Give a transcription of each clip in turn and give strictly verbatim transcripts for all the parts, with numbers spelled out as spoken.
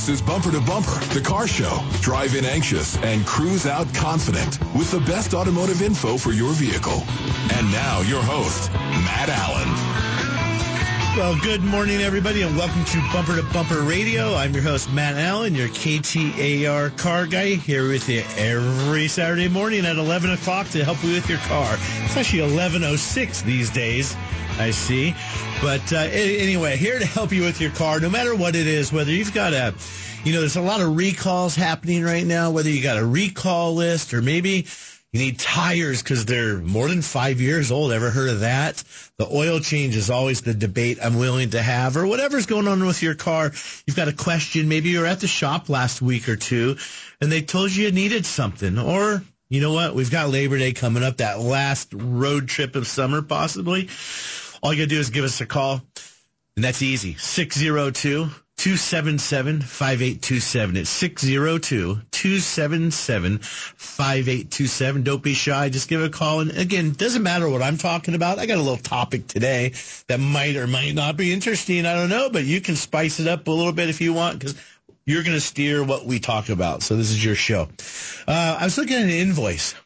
This is Bumper to Bumper, the car show. Drive in anxious and cruise out confident with the best automotive info for your vehicle. And now your host, Matt Allen. Well, good morning, everybody, and welcome to Bumper to Bumper Radio. I'm your host, Matt Allen, your K T A R car guy, here with you every Saturday morning at eleven o'clock to help you with your car. It's actually eleven oh six these days, I see. But uh, anyway, here to help you with your car, no matter what it is, whether you've got a, you know, there's a lot of recalls happening right now, whether you got a recall list or maybe you need tires because they're more than five years old. Ever heard of that? The oil change is always the debate I'm willing to have, or whatever's going on with your car. You've got a question. Maybe you were at the shop last week or two and they told you you needed something. Or, you know what? We've got Labor Day coming up, that last road trip of summer possibly. All you got to do is give us a call, and that's easy. six oh two, two seven seven, five eight two seven. It's six oh two, two seven seven, five eight two seven. Don't be shy. Just give a call. And again, it doesn't matter what I'm talking about. I got a little topic today that might or might not be interesting. I don't know, but you can spice it up a little bit if you want, because you're going to steer what we talk about. So this is your show. Uh, I was looking at an invoice.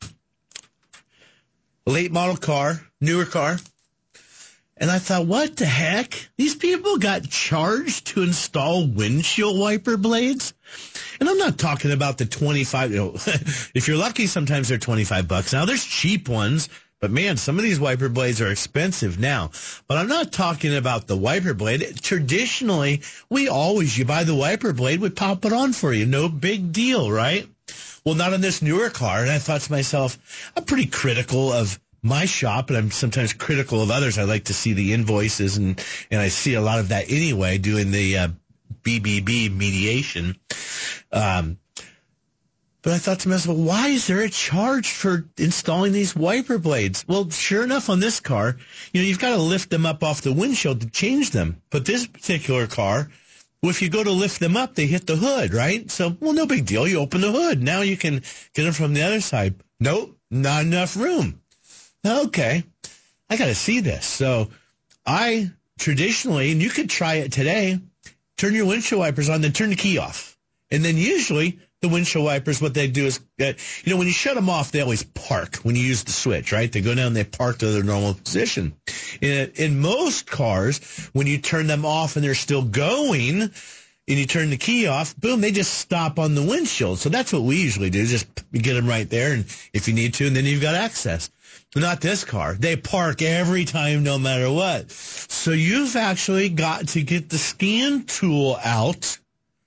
A late model car, newer car. And I thought, what the heck? These people got charged to install windshield wiper blades? And I'm not talking about the twenty-five, you know, if you're lucky, sometimes they're twenty-five bucks. Now, there's cheap ones, but man, some of these wiper blades are expensive now. But I'm not talking about the wiper blade. Traditionally, we always, you buy the wiper blade, we pop it on for you. No big deal, right? Well, not on this newer car. And I thought to myself, I'm pretty critical of my shop, and I'm sometimes critical of others. I like to see the invoices, and, and I see a lot of that anyway, doing the uh, B B B mediation. Um, but I thought to myself, why is there a charge for installing these wiper blades? Well, sure enough, on this car, you know, you've got to lift them up off the windshield to change them. But this particular car, well, if you go to lift them up, they hit the hood, right? So, well, no big deal. You open the hood. Now you can get them from the other side. Nope, not enough room. Okay, I got to see this. So I traditionally, and you could try it today, turn your windshield wipers on, then turn the key off. And then usually the windshield wipers, what they do is, uh, you know, when you shut them off, they always park when you use the switch, right? They go down, they park to their normal position. In, in most cars, when you turn them off and they're still going, and you turn the key off, boom, they just stop on the windshield. So that's what we usually do, just get them right there, and if you need to, and then you've got access. Not this car. They park every time, no matter what. So you've actually got to get the scan tool out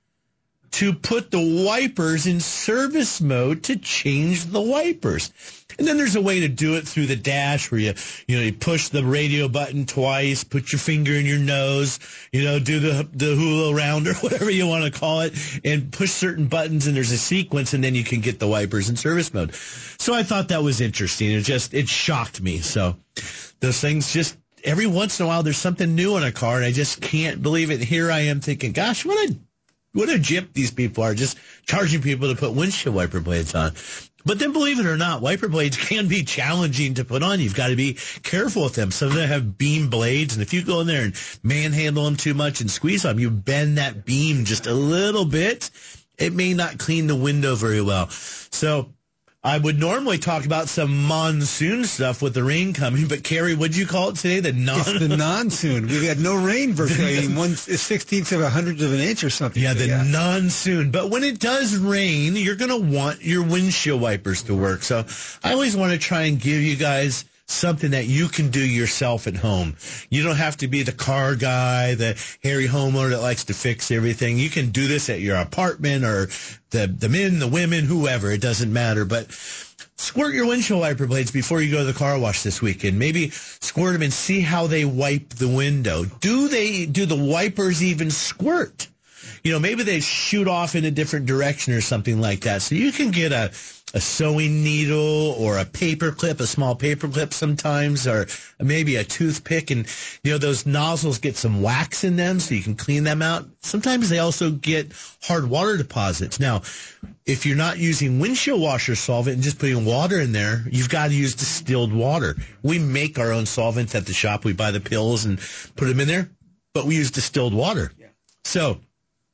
to put the wipers in service mode to change the wipers. And then there's a way to do it through the dash where you, you know, you push the radio button twice, put your finger in your nose, you know, do the, the hula round or whatever you want to call it, and push certain buttons, and there's a sequence, and then you can get the wipers in service mode. So I thought that was interesting. It just, it shocked me. So those things just, every once in a while, there's something new on a car, and I just can't believe it. Here I am thinking, gosh, what a, what a gyp these people are, just charging people to put windshield wiper blades on. But then, believe it or not, wiper blades can be challenging to put on. You've got to be careful with them. Some of them have beam blades, and if you go in there and manhandle them too much and squeeze them, you bend that beam just a little bit, it may not clean the window very well. So I would normally talk about some monsoon stuff with the rain coming, but Carrie, what'd you call it today? The non. It's the non-soon. We've had no rain virtually. I mean, one sixteenth of a hundredth of an inch or something. Yeah, so, the yeah. non-soon. But when it does rain, you're going to want your windshield wipers to work. So I always want to try and give you guys something that you can do yourself at home. You don't have to be the car guy, the hairy homeowner that likes to fix everything. You can do this at your apartment, or the, the men, the women, whoever. It doesn't matter. But squirt your windshield wiper blades before you go to the car wash this weekend. Maybe squirt them and see how they wipe the window. Do they, do the wipers even squirt? You know, maybe they shoot off in a different direction or something like that. So you can get a, a sewing needle or a paper clip, a small paper clip sometimes, or maybe a toothpick. And, you know, those nozzles get some wax in them so you can clean them out. Sometimes they also get hard water deposits. Now, if you're not using windshield washer solvent and just putting water in there, you've got to use distilled water. We make our own solvents at the shop. We buy the pills and put them in there, but we use distilled water. So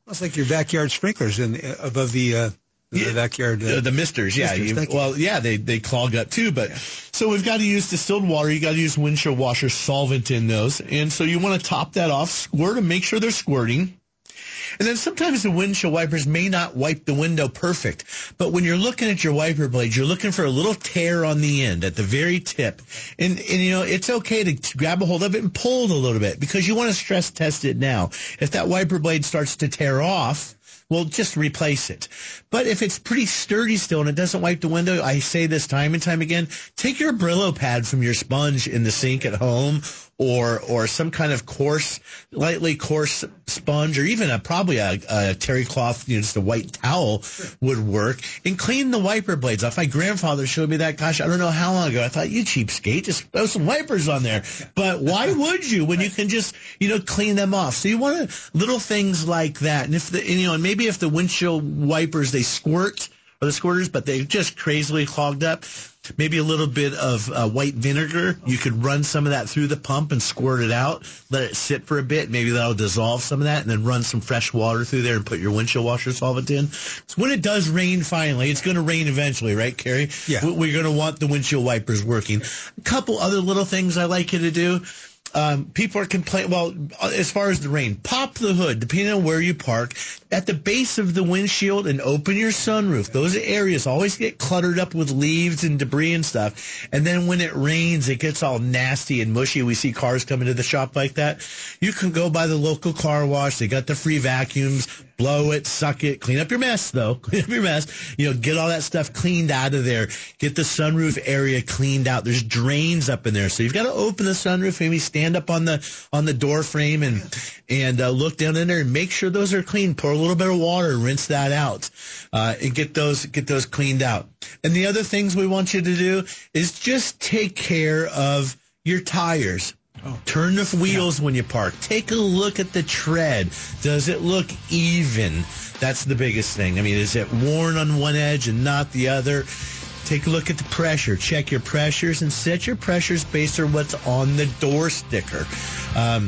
It's like your backyard sprinklers in uh, above the uh, the Yeah. backyard. Uh, Uh, the misters, yeah. misters, You- thank you. well, yeah, they, they clog up too, but Yeah. so we've got to use distilled water. You got to use windshield washer solvent in those. And so you want to top that off, squirt them, make sure they're squirting. And then sometimes the windshield wipers may not wipe the window perfect. But when you're looking at your wiper blades, you're looking for a little tear on the end at the very tip. And, and you know, it's okay to grab a hold of it and pull it a little bit because you want to stress test it now. If that wiper blade starts to tear off, well, just replace it. But if it's pretty sturdy still and it doesn't wipe the window, I say this time and time again, take your Brillo pad from your sponge in the sink at home or or some kind of coarse, lightly coarse sponge or even a probably a, a terry cloth, you know, just a white towel would work and clean the wiper blades off. My grandfather showed me that, gosh, I don't know how long ago. I thought, you cheapskate, just throw some wipers on there. But why would you when you can just, you know, clean them off? So you want to, little things like that. And if the, and, you know, and maybe if the windshield wipers, they squirt, or the squirters, but they just crazily clogged up, maybe a little bit of uh, white vinegar. You could run some of that through the pump and squirt it out, let it sit for a bit. Maybe that'll dissolve some of that, and then run some fresh water through there and put your windshield washer solvent in. So when it does rain finally, it's going to rain eventually, right, Carrie? Yeah. We- We're going to want the windshield wipers working. A couple other little things I like you to do. Um, people are complaining, well, as far as the rain, pop the hood, depending on where you park, at the base of the windshield and open your sunroof. Those areas always get cluttered up with leaves and debris and stuff. And then when it rains, it gets all nasty and mushy. We see cars come into the shop like that. You can go by the local car wash. They got the free vacuums. Blow it, suck it, clean up your mess, though. Clean up your mess. You know, get all that stuff cleaned out of there. Get the sunroof area cleaned out. There's drains up in there. So you've got to open the sunroof, maybe stand up on the on the door frame and and uh, look down in there and make sure those are clean. Pour a little bit of water, rinse that out, uh, and get those get those cleaned out. And the other things we want you to do is just take care of your tires. Oh. Turn the wheels yeah. when you park. Take a look at the tread. Does it look even? That's the biggest thing. I mean, is it worn on one edge and not the other? Take a look at the pressure. Check your pressures and set your pressures based on what's on the door sticker. Um,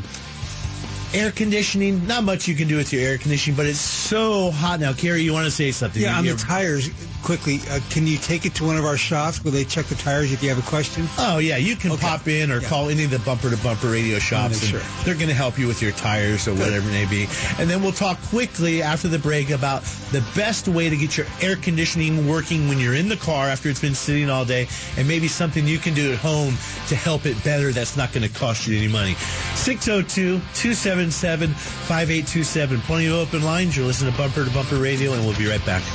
air conditioning, not much you can do with your air conditioning, but it's so hot now. Carrie, you want to say something? Yeah, you, on you the tires, quickly, uh, can you take it to one of our shops where they check the tires if you have a question? Oh, yeah, you can okay. pop in or yeah. call any of the bumper-to-bumper radio shops, and sure. they're going to help you with your tires or Good. whatever it may be. And then we'll talk quickly after the break about the best way to get your air conditioning working when you're in the car after it's been sitting all day, and maybe something you can do at home to help it better that's not going to cost you any money. six oh two, two seven seven, five eight two seven. Plenty of open lines. You're listening to Bumper to Bumper Radio, and we'll be right back.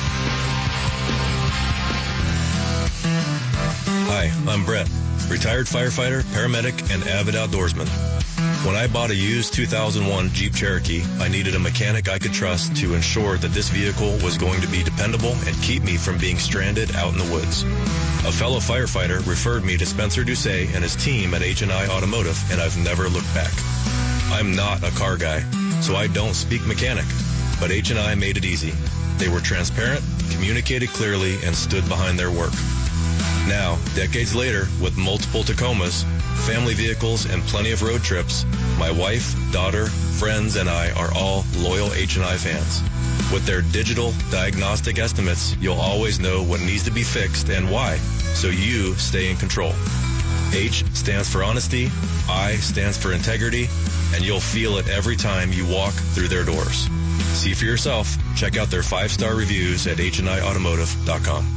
Hi, I'm Brett, retired firefighter, paramedic, and avid outdoorsman. When I bought a used two thousand one Jeep Cherokee, I needed a mechanic I could trust to ensure that this vehicle was going to be dependable and keep me from being stranded out in the woods. A fellow firefighter referred me to Spencer Doucet and his team at H and I Automotive, and I've never looked back. I'm not a car guy, so I don't speak mechanic, but H and I made it easy. They were transparent, communicated clearly, and stood behind their work. Now, decades later, with multiple Tacomas, family vehicles, and plenty of road trips, my wife, daughter, friends, and I are all loyal H and I fans. With their digital diagnostic estimates, you'll always know what needs to be fixed and why, so you stay in control. H stands for honesty, I stands for integrity, and you'll feel it every time you walk through their doors. See for yourself. Check out their five-star reviews at H and I automotive dot com.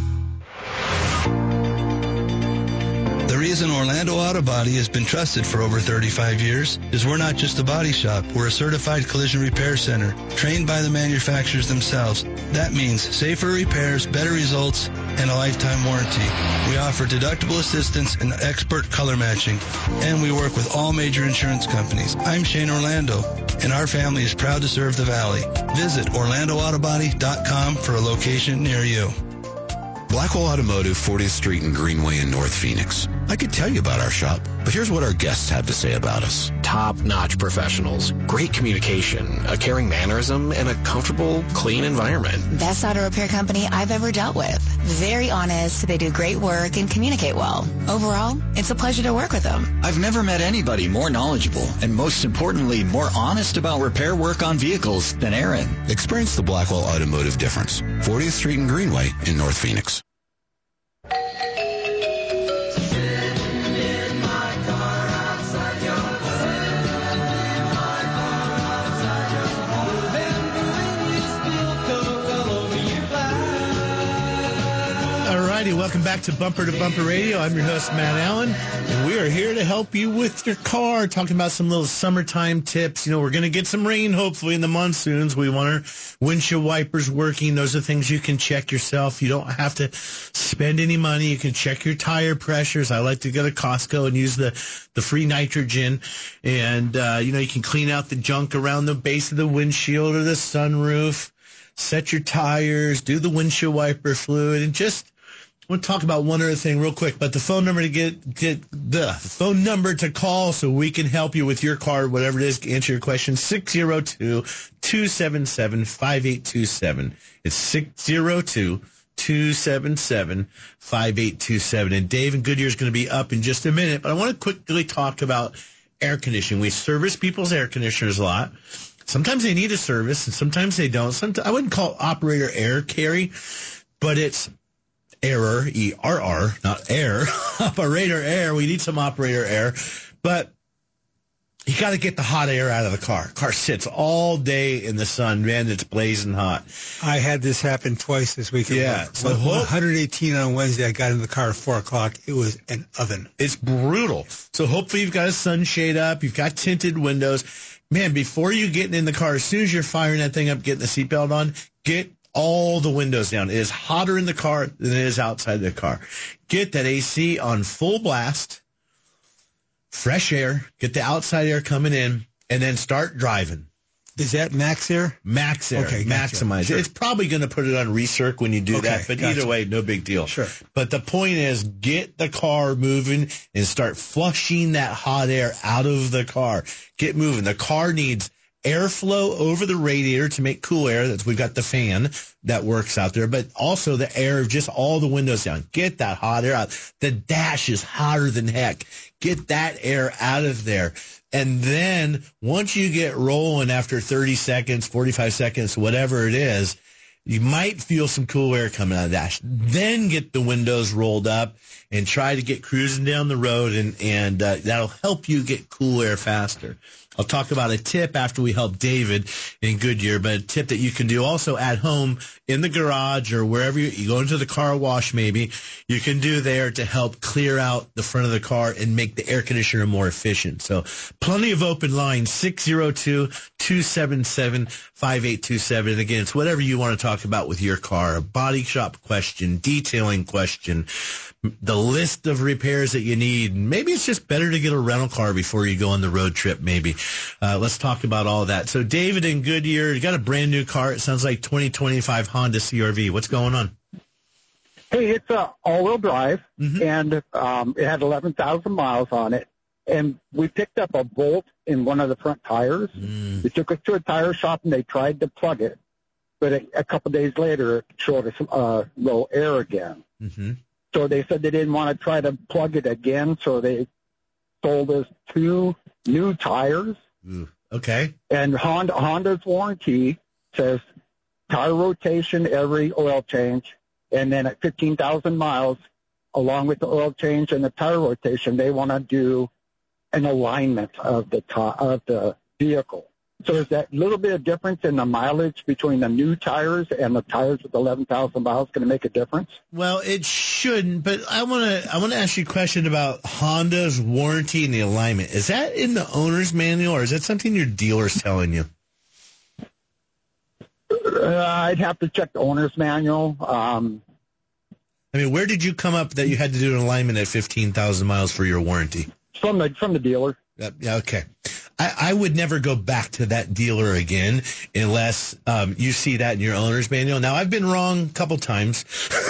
The reason Orlando Auto Body has been trusted for over thirty-five years is we're not just a body shop. We're a certified collision repair center, trained by the manufacturers themselves. That means safer repairs, better results, and a lifetime warranty. We offer deductible assistance and expert color matching, and we work with all major insurance companies. I'm Shane Orlando, and our family is proud to serve the Valley. Visit Orlando Auto Body dot com for a location near you. Blackwell Automotive, fortieth Street and Greenway in North Phoenix. I could tell you about our shop, but here's what our guests have to say about us. Top-notch professionals, great communication, a caring mannerism, and a comfortable, clean environment. Best auto repair company I've ever dealt with. Very honest, they do great work and communicate well. Overall, it's a pleasure to work with them. I've never met anybody more knowledgeable and most importantly, more honest about repair work on vehicles than Aaron. Experience the Blackwell Automotive difference. fortieth Street and Greenway in North Phoenix. Welcome back to Bumper to Bumper Radio. I'm your host, Matt Allen, and we are here to help you with your car, talking about some little summertime tips. You know, we're going to get some rain, hopefully, in the monsoons. We want our windshield wipers working. Those are things you can check yourself. You don't have to spend any money. You can check your tire pressures. I like to go to Costco and use the, the free nitrogen, and, uh, you know, you can clean out the junk around the base of the windshield or the sunroof, set your tires, do the windshield wiper fluid, and just... I want to talk about one other thing real quick, but the phone number to get, get the phone number to call so we can help you with your car, whatever it is, answer your question, six oh two, two seven seven, five eight two seven. It's six oh two, two seven seven, five eight two seven. And Dave in Goodyear is going to be up in just a minute, but I want to quickly talk about air conditioning. We service people's air conditioners a lot. Sometimes they need a service, and sometimes they don't. Sometimes, I wouldn't call it operator error, Carrie, but it's error, E R R, not air, operator air. We need some operator air, but you got to get the hot air out of the car. Car sits all day in the sun, man. It's blazing hot. I had this happen twice this weekend. Yeah. So one hundred eighteen on Wednesday, I got in the car at four o'clock. It was an oven. It's brutal. So hopefully you've got a sunshade up. You've got tinted windows. Man, before you get in the car, as soon as you're firing that thing up, getting the seatbelt on, get all the windows down. It is hotter in the car than it is outside the car. Get that A C on full blast, fresh air, get the outside air coming in, and then start driving. Is that max air? Max air. Okay, gotcha. Maximize. Sure. It's probably going to put it on recirc when you do okay, that, but gotcha. either way, no big deal. Sure. But the point is, get the car moving and start flushing that hot air out of the car. Get moving. The car needs airflow over the radiator to make cool air. That's, we've got the fan that works out there, but also the air of just all the windows down. Get that hot air out. The dash is hotter than heck. Get that air out of there. And then once you get rolling after thirty seconds, forty-five seconds, whatever it is, you might feel some cool air coming out of the dash. Then get the windows rolled up and try to get cruising down the road, and, and uh, that'll help you get cool air faster. I'll talk about a tip after we help David in Goodyear, but a tip that you can do also at home in the garage or wherever you, you go into the car wash maybe, you can do there to help clear out the front of the car and make the air conditioner more efficient. So plenty of open lines, six oh two, two seven seven, five eight two seven. And again, it's whatever you want to talk about with your car, a body shop question, detailing question, the list of repairs that you need. Maybe it's just better to get a rental car before you go on the road trip, maybe. Uh, let's talk about all that. So David in Goodyear, you got a brand new car. It sounds like twenty twenty-five Honda C R V. What's going on? Hey, it's a all-wheel drive, mm-hmm. and um, it had eleven thousand miles on it. And we picked up a bolt in one of the front tires. Mm. We took it to a tire shop, and they tried to plug it. But a, a couple days later, it showed us uh, low air again. Mm-hmm. So they said they didn't want to try to plug it again, so they sold us two new tires. Ooh, okay. And Honda, Honda's warranty says tire rotation every oil change, and then at fifteen thousand miles, along with the oil change and the tire rotation, they want to do an alignment of the ti- of the vehicle. So is that little bit of difference in the mileage between the new tires and the tires with eleven thousand miles going to make a difference? Well, it shouldn't, but I want to I want to ask you a question about Honda's warranty and the alignment. Is that in the owner's manual, or is that something your dealer's telling you? Uh, I'd have to check the owner's manual. Um, I mean, where did you come up that you had to do an alignment at fifteen thousand miles for your warranty? From the from the dealer. Uh, yeah, okay. I, I would never go back to that dealer again unless um, you see that in your owner's manual. Now, I've been wrong a couple times.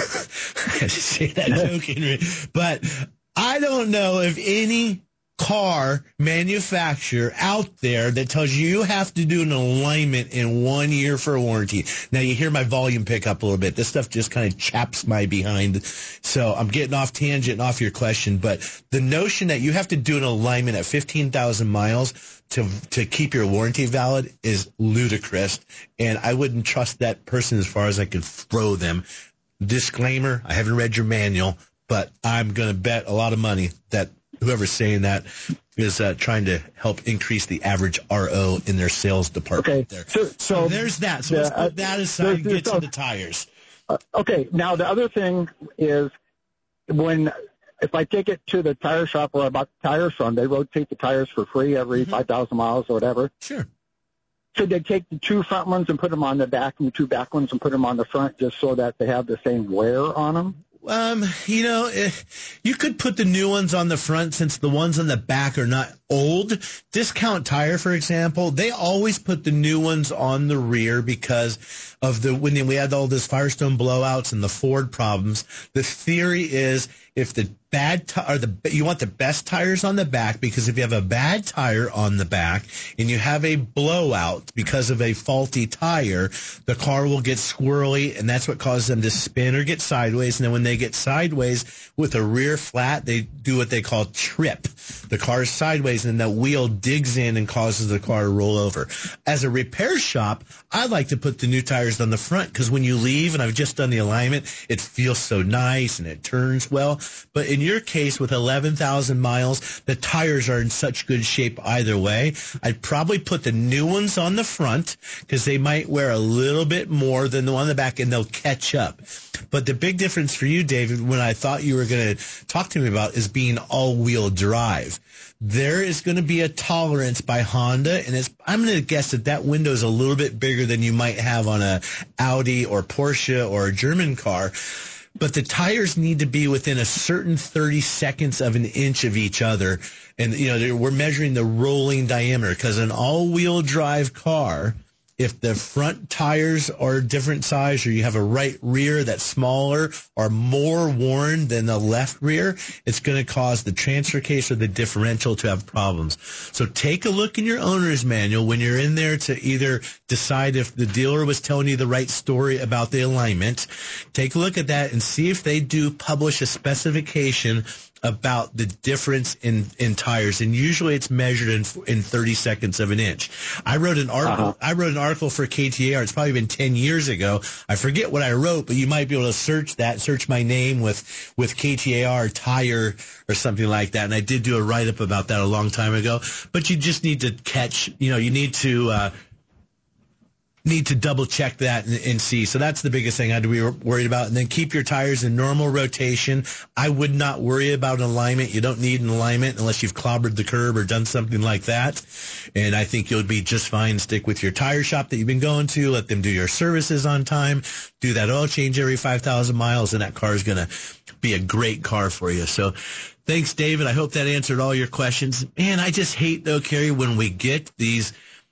I just say that joking, but I don't know if any car manufacturer out there that tells you you have to do an alignment in one year for a warranty. Now, you hear my volume pick up a little bit. This stuff just kind of chaps my behind. So I'm getting off tangent and off your question. But the notion that you have to do an alignment at fifteen thousand miles to to keep your warranty valid is ludicrous. And I wouldn't trust that person as far as I could throw them. Disclaimer, I haven't read your manual, but I'm going to bet a lot of money that whoever's saying that is uh, trying to help increase the average R O in their sales department. Okay, there. so, so, so there's that. So the, let's put that aside and get to the tires. Uh, okay, now the other thing is when if I take it to the tire shop where I bought the tires from, they rotate the tires for free every mm-hmm. five thousand miles or whatever. Sure. So they take the two front ones and put them on the back and the two back ones and put them on the front just so that they have the same wear on them? Um, you know, you could put the new ones on the front since the ones on the back are not old. Discount Tire, for example, they always put the new ones on the rear because of the when we had all this Firestone blowouts and the Ford problems. The theory is if the bad t- or the you want the best tires on the back, because if you have a bad tire on the back and you have a blowout because of a faulty tire, the car will get squirrely, and that's what causes them to spin or get sideways. And then when they get sideways with a rear flat, they do what they call trip. The car is sideways, and that wheel digs in and causes the car to roll over. As a repair shop, I like to put the new tires on the front because when you leave, and I've just done the alignment, it feels so nice and it turns well. But in your case, with eleven thousand miles, the tires are in such good shape either way. I'd probably put the new ones on the front because they might wear a little bit more than the one on the back, and they'll catch up. But the big difference for you, David, when I thought you were going to talk to me about is being all-wheel drive. There is going to be a tolerance by Honda, and it's, I'm going to guess that that window is a little bit bigger than you might have on a Audi or Porsche or a German car. But the tires need to be within a certain thirty seconds of an inch of each other. And, you know, we're measuring the rolling diameter because an all-wheel drive car, if the front tires are different size or you have a right rear that's smaller or more worn than the left rear, it's going to cause the transfer case or the differential to have problems. So take a look in your owner's manual when you're in there to either decide if the dealer was telling you the right story about the alignment. Take a look at that and see if they do publish a specification about the difference in, in tires, and usually it's measured in in thirty seconds of an inch. I wrote an article. Uh-huh. I wrote an article for K T A R. It's probably been ten years ago. I forget what I wrote, but you might be able to search that, search my name with with K T A R tire or something like that. And I did do a write up about that a long time ago. But you just need to catch. You know, you need to. Uh, need to double check that and, and see. So that's the biggest thing I'd be worried about. And then keep your tires in normal rotation. I would not worry about an alignment. You don't need an alignment unless you've clobbered the curb or done something like that. And I think you'll be just fine. Stick with your tire shop that you've been going to. Let them do your services on time. Do that oil change every five thousand miles, and that car is going to be a great car for you. So thanks, David. I hope that answered all your questions. Man, I just hate, though, Kerry, when we get these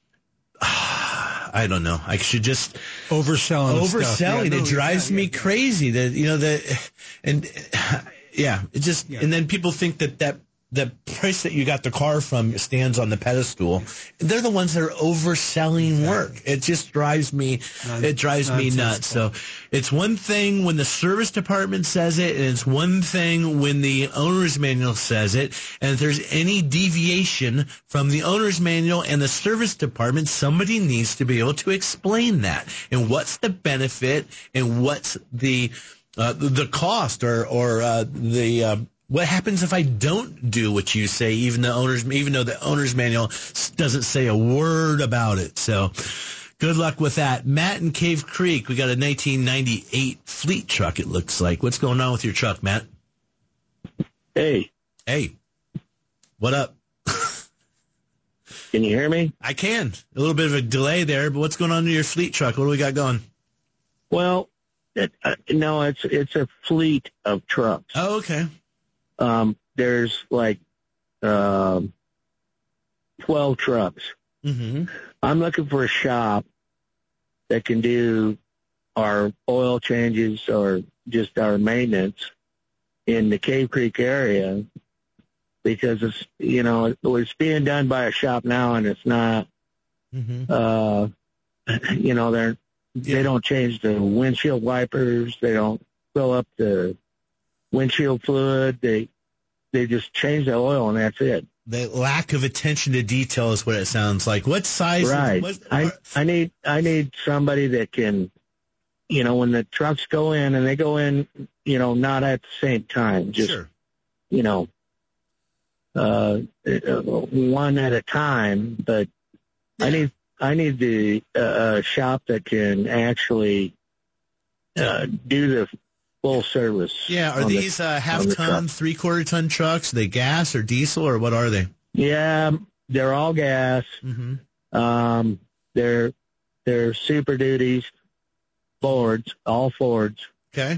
I don't know. I should just overselling. Overselling. Yeah, no, it drives yeah, me yeah. crazy. That you know that, and yeah, it just yeah. and then people think that that the price that you got the car from stands on the pedestal. They're the ones that are overselling exactly. work. It just drives me. Non- it drives me nuts. So it's one thing when the service department says it, and it's one thing when the owner's manual says it. And if there's any deviation from the owner's manual and the service department, somebody needs to be able to explain that. And what's the benefit and what's the uh, the cost or or uh, the uh, what happens if I don't do what you say, even the owners, even though the owner's manual doesn't say a word about it? So good luck with that. Matt in Cave Creek, we got a nineteen ninety-eight fleet truck, it looks like. What's going on with your truck, Matt? Hey. Hey. What up? Can you hear me? I can. A little bit of a delay there, but what's going on with your fleet truck? What do we got going? Well, it, uh, no, it's it's a fleet of trucks. Oh, okay. Um, there's like um, twelve trucks. Mm-hmm. I'm looking for a shop that can do our oil changes or just our maintenance in the Cave Creek area, because it's, you know, it's being done by a shop now, and it's not, mm-hmm. uh, you know, they're, yeah. they don't change the windshield wipers. They don't fill up the windshield fluid. They, they just change the oil, and that's it. The lack of attention to detail is what it sounds like. What size? Right. What, I, I need, I need somebody that can, you know, when the trucks go in, and they go in, you know, not at the same time, just, sure. you know, uh, one at a time. But yeah. I need, I need the uh, shop that can actually uh, do the full service. Yeah. Are these the, uh, half ton, three quarter ton trucks? Are they gas or diesel, or what are they? Yeah, they're all gas. Mm-hmm. Um, they're they're Super Duties, Fords, all Fords. Okay.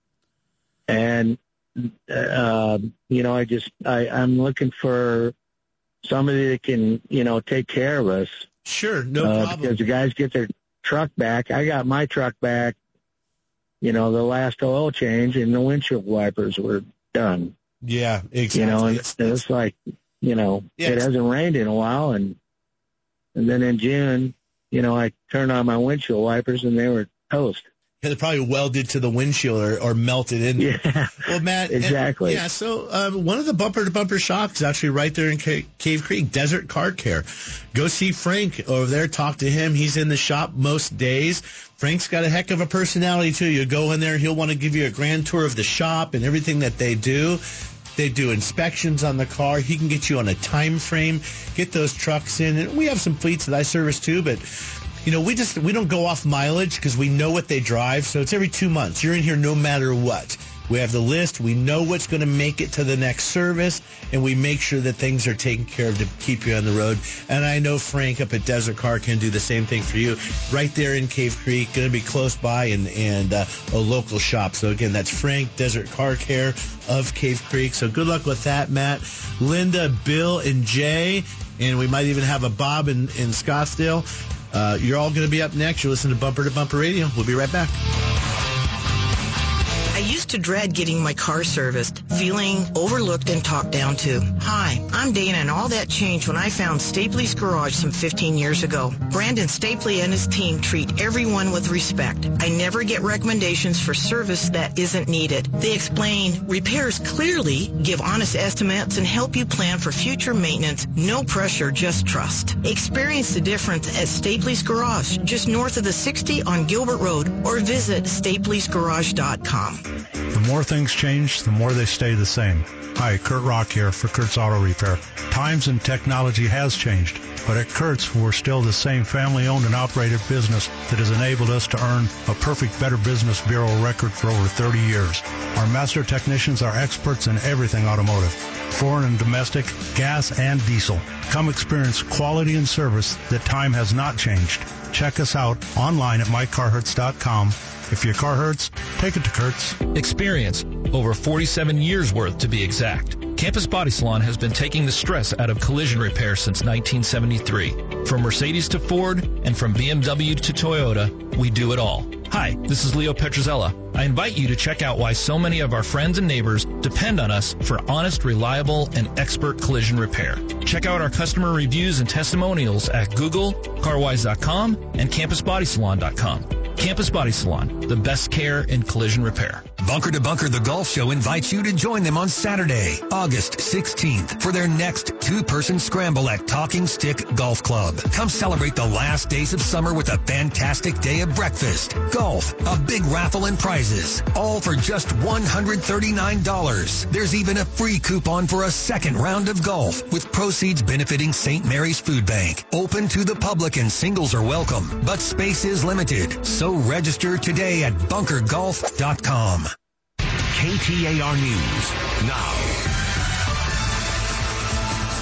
And uh, you know, I just I, I'm looking for somebody that can, you know, take care of us. Sure, no uh, problem. Because the guys get their truck back. I got my truck back. You know, the last oil change and the windshield wipers were done. Yeah, exactly. You know, and it's, it's like, you know, yeah, it hasn't rained in a while, and and then in June, you know, I turned on my windshield wipers and they were toast. Yeah, they're probably welded to the windshield or, or melted in. Yeah, well, Matt, exactly. And, yeah, so um, one of the bumper-to-bumper shops is actually right there in C- Cave Creek, Desert Car Care. Go see Frank over there. Talk to him. He's in the shop most days. Frank's got a heck of a personality, too. You go in there, he'll want to give you a grand tour of the shop and everything that they do. They do inspections on the car. He can get you on a time frame, get those trucks in. And we have some fleets that I service, too, but... You know, we just, we don't go off mileage because we know what they drive. So it's every two months. You're in here no matter what. We have the list. We know what's going to make it to the next service, and we make sure that things are taken care of to keep you on the road. And I know Frank up at Desert Car can do the same thing for you. Right there in Cave Creek, going to be close by and, and uh, a local shop. So again, that's Frank, Desert Car Care of Cave Creek. So good luck with that, Matt. Linda, Bill, and Jay, and we might even have a Bob in, in Scottsdale. Uh, you're all going to be up next. You're listening to Bumper to Bumper Radio. We'll be right back. I used to dread getting my car serviced, feeling overlooked and talked down to. Hi, I'm Dana, and all that changed when I found Stapley's Garage some fifteen years ago. Brandon Stapley and his team treat everyone with respect. I never get recommendations for service that isn't needed. They explain repairs clearly, give honest estimates, and help you plan for future maintenance. No pressure, just trust. Experience the difference at Stapley's Garage, just north of the sixty on Gilbert Road, or visit stapley's garage dot com. The more things change, the more they stay the same. Hi, Kurt Rock here for Kurt's Auto Repair. Times and technology has changed, but at Kurt's, we're still the same family-owned and operated business that has enabled us to earn a perfect Better Business Bureau record for over thirty years. Our master technicians are experts in everything automotive, foreign and domestic, gas and diesel. Come experience quality and service that time has not changed. Check us out online at my car hurts dot com. If your car hurts, take it to Kurt's. Experience, over forty-seven years worth to be exact. Campus Body Salon has been taking the stress out of collision repair since nineteen seventy-three. From Mercedes to Ford and from B M W to Toyota, we do it all. Hi, this is Leo Petrozella. I invite you to check out why so many of our friends and neighbors depend on us for honest, reliable, and expert collision repair. Check out our customer reviews and testimonials at Google, Carwise dot com, and Campus Body Salon dot com. Campus Body Salon, the best care in collision repair. Bunker to Bunker, the golf show, invites you to join them on Saturday, August sixteenth, for their next two-person scramble at Talking Stick Golf Club. Come celebrate the last days of summer with a fantastic day of breakfast, golf, a big raffle, and prizes, all for just one hundred thirty-nine dollars. There's even a free coupon for a second round of golf, with proceeds benefiting Saint Mary's Food Bank. Open to the public and singles are welcome, but space is limited, so register today at bunker golf dot com. K T A R News now.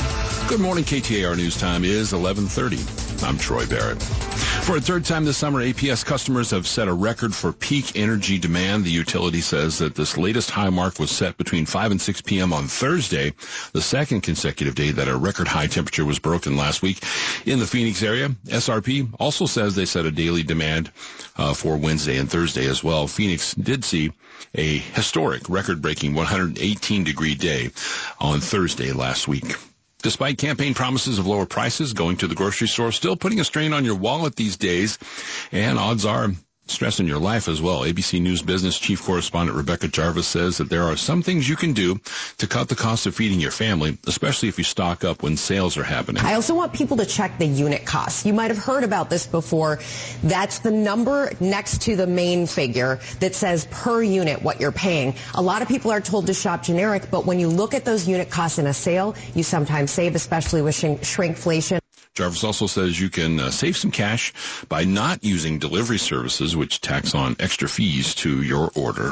Good morning. K T A R News time is eleven thirty. I'm Troy Barrett. For a third time this summer, A P S customers have set a record for peak energy demand. The utility says that this latest high mark was set between five and six p.m. on Thursday, the second consecutive day that a record high temperature was broken last week in the Phoenix area. S R P also says they set a daily demand uh, for Wednesday and Thursday as well. Phoenix did see a historic record-breaking one hundred eighteen degree day on Thursday last week. Despite campaign promises of lower prices, going to the grocery store still putting a strain on your wallet these days, and odds are stressing your life as well. A B C News Business Chief Correspondent Rebecca Jarvis says that there are some things you can do to cut the cost of feeding your family, especially if you stock up when sales are happening. I also want people to check the unit costs. You might have heard about this before. That's the number next to the main figure that says per unit what you're paying. A lot of people are told to shop generic, but when you look at those unit costs in a sale, you sometimes save, especially with shrink- shrinkflation. Jarvis also says you can uh, save some cash by not using delivery services, which tax on extra fees to your order.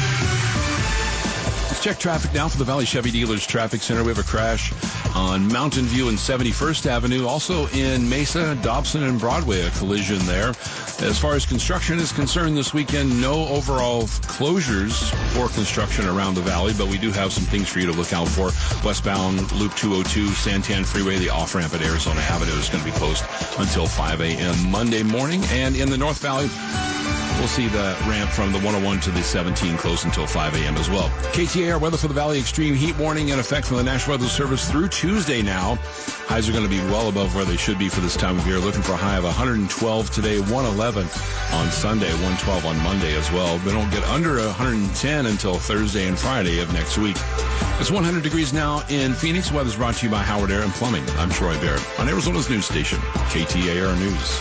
Let's check traffic now for the Valley Chevy Dealers Traffic Center. We have a crash on Mountain View and seventy-first Avenue. Also in Mesa, Dobson, and Broadway, a collision there. As far as construction is concerned this weekend, no overall closures for construction around the valley, but we do have some things for you to look out for. Westbound Loop two oh two, Santan Freeway, the off-ramp at Arizona Avenue is going to be closed until five a.m. Monday morning. And in the North Valley, we'll see the ramp from the one oh one to the seventeen closed until five a.m. as well. K T A R weather for the Valley. Extreme heat warning in effect from the National Weather Service through Tuesday now. Highs are going to be well above where they should be for this time of year. Looking for a high of one hundred twelve today, one eleven on Sunday, one twelve on Monday as well. They don't get under one hundred ten until Thursday and Friday of next week. It's one hundred degrees now in Phoenix. Weather's brought to you by Howard Air and Plumbing. I'm Troy Barrett on Arizona's news station, K T A R News.